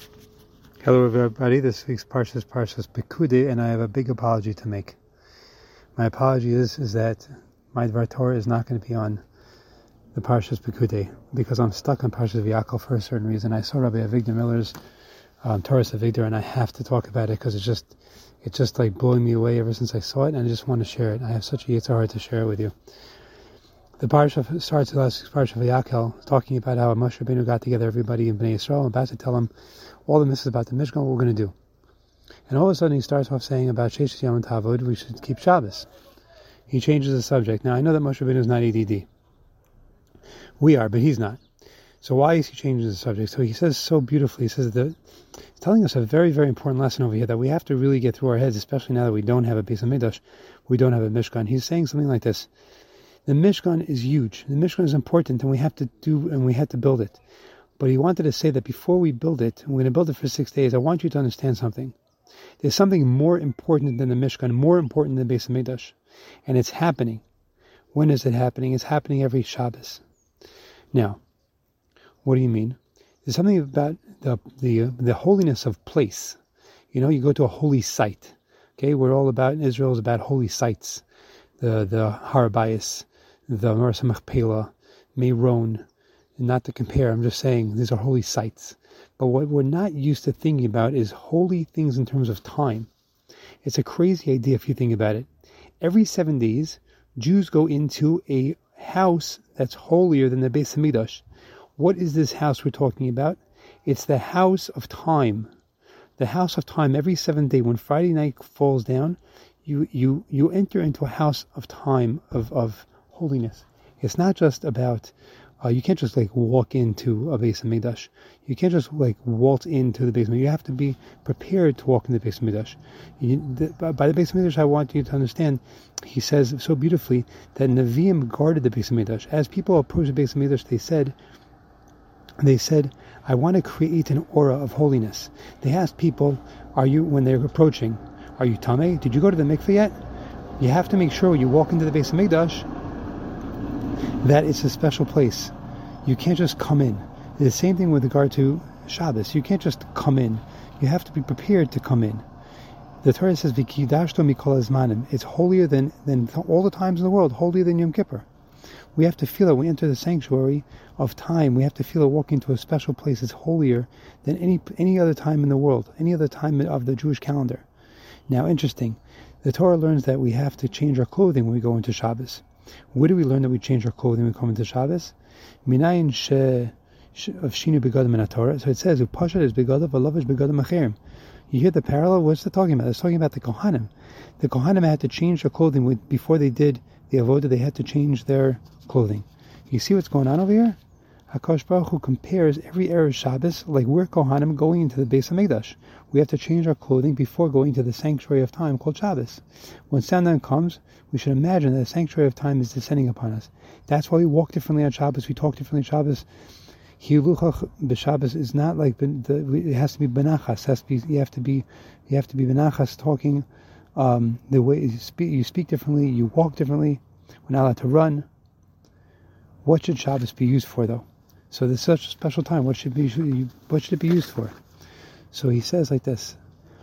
Hello everybody, this week's Parsha is Parshas Pekudei, and I have a big apology to make. My apology is that my Dvar Torah is not going to be on the Parshas Pekudei, because I'm stuck on Parshas V'Yaakov for a certain reason. I saw Rabbi Avigdor Miller's Torah Avigdor, and I have to talk about it because it's just like blowing me away ever since I saw it, and I just want to share it. I have such a Yetzer Hara to share it with you. The Parsha starts with last week's Parsha V'Yaakov, talking about how Moshe Rabbeinu got together everybody in Bnei Yisrael, about to tell them all the mitzvahs about the Mishkan, what we're going to do. And all of a sudden he starts off saying about Sheshes Yom Tavod, we should keep Shabbos. He changes the subject. Now I know that Moshe Rabbeinu is not ADD. We are, but he's not. So why is he changing the subject? So he says so beautifully, he says that he's telling us a very, very important lesson over here that we have to really get through our heads, especially now that we don't have a Beis HaMikdash, we don't have a Mishkan. He's saying something like this: the Mishkan is huge. The Mishkan is important, and we have to build it. But he wanted to say that before we build it, we're going to build it for 6 days, I want you to understand something. There's something more important than the Mishkan, more important than the Beis HaMikdash. And it's happening. When is it happening? It's happening every Shabbos. Now, what do you mean? There's something about the holiness of place. You know, you go to a holy site. Okay, we're all about, Israel is about holy sites. The Har Bayis, the Me'aras HaMachpelah, Meron. Not to compare, I'm just saying these are holy sites. But what we're not used to thinking about is holy things in terms of time. It's a crazy idea if you think about it. Every 7 days, Jews go into a house that's holier than the Beis HaMikdash. What is this house we're talking about? It's the house of time. The house of time. Every 7th day, when Friday night falls down, you enter into a house of time, of holiness. It's not just about you can't just walk into a Beis HaMikdash. You can't just waltz into the Beis HaMikdash. You have to be prepared to walk in the Beis HaMikdash. By the Beis HaMikdash, I want you to understand, he says so beautifully that Nevi'im guarded the Beis HaMikdash. As people approached the Beis HaMikdash, they said, I want to create an aura of holiness. They asked people, when they're approaching, are you Tameh? Did you go to the mikveh yet? You have to make sure when you walk into the Beis HaMikdash that it's a special place. You can't just come in. The same thing with regard to Shabbos. You can't just come in. You have to be prepared to come in. The Torah says, "V'kidashto mikol hazmanim." It's holier than all the times in the world, holier than Yom Kippur. We have to feel it when we enter the sanctuary of time. We have to feel it walking to a special place. It's holier than any other time in the world, any other time of the Jewish calendar. Now, interesting. The Torah learns that we have to change our clothing when we go into Shabbos. Where do we learn that we change our clothing when we come into Shabbos? Minayin of shinu begadim in Torah. So it says, "Upashat is begadav, alavish begadim acherim." You hear the parallel? What's it talking about? It's talking about the Kohanim. The Kohanim had to change their clothing before they did the avodah. They had to change their clothing. You see what's going on over here? HaKadosh Baruch Hu compares every Erev Shabbos like we're Kohanim going into the Beis HaMikdash. We have to change our clothing before going to the sanctuary of time called Shabbos. When sundown comes, we should imagine that the sanctuary of time is descending upon us. That's why we walk differently on Shabbos. We talk differently on Shabbos. Hiluchach b'Shabbos is not like it has to be benachas. You have to be benachas, talking the way you speak differently. You walk differently. We're not allowed to run. What should Shabbos be used for, though? So there's such a special time. What should it be used for? So he says like this.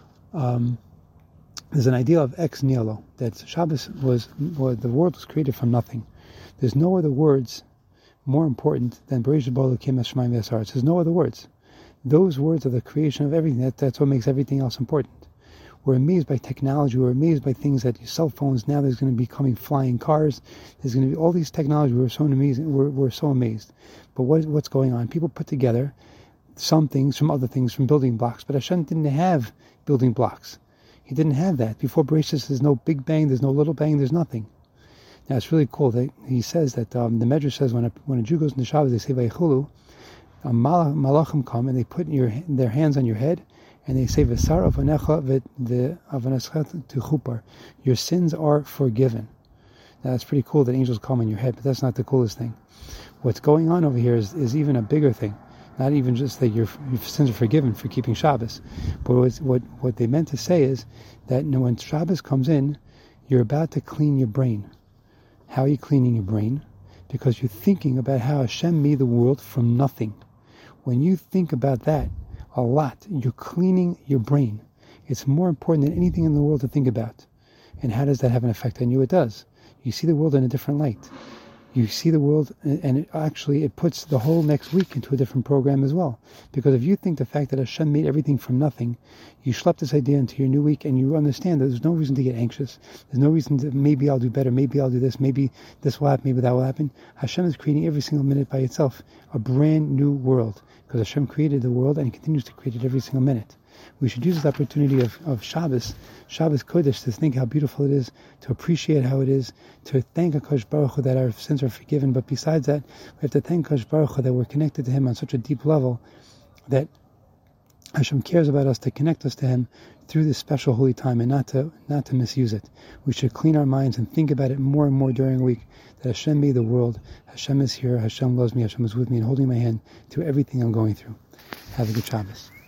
There's an idea of ex nihilo, that Shabbos the world was created from nothing. There's no other words more important than Bereshit bara Elokim hashamayim v'haaretz. There's no other words. Those words are the creation of everything. That's what makes everything else important. We're amazed by technology. We're amazed by things that your cell phones. Now there's going to be coming flying cars. There's going to be all these technology. We're so amazing. We're so amazed. But what's going on? People put together some things from other things, from building blocks. But Hashem didn't have building blocks. He didn't have that. Before Bereshit, there's no Big Bang. There's no Little Bang. There's nothing. Now it's really cool that he says that the Medrash says when a Jew goes into Shabbos, they say Vayichulu, Malachim come and they put their hands on your head. And they say, "V'sar avanecha v'avaneschat to chupar." Your sins are forgiven. Now, that's pretty cool that angels come on your head, but that's not the coolest thing. What's going on over here is even a bigger thing. Not even just that your sins are forgiven for keeping Shabbos, but what they meant to say is that when Shabbos comes in, you're about to clean your brain. How are you cleaning your brain? Because you're thinking about how Hashem made the world from nothing. When you think about that, a lot. You're cleaning your brain. It's more important than anything in the world to think about. And how does that have an effect on you? It does. You see the world in a different light. You see the world, and it puts the whole next week into a different program as well. Because if you think the fact that Hashem made everything from nothing, you schlep this idea into your new week, and you understand that there's no reason to get anxious. There's no reason to, maybe I'll do better, maybe I'll do this, maybe this will happen, maybe that will happen. Hashem is creating every single minute by itself a brand new world. Because Hashem created the world, and He continues to create it every single minute. We should use this opportunity of Shabbos Kodesh, to think how beautiful it is, to appreciate how it is, to thank HaKadosh Baruch Hu that our sins are forgiven. But besides that, we have to thank HaKadosh Baruch Hu that we're connected to Him on such a deep level, that Hashem cares about us, to connect us to Him through this special holy time, and not to misuse it. We should clean our minds and think about it more and more during a week, that Hashem made the world, Hashem is here, Hashem loves me, Hashem is with me and holding my hand through everything I'm going through. Have a good Shabbos.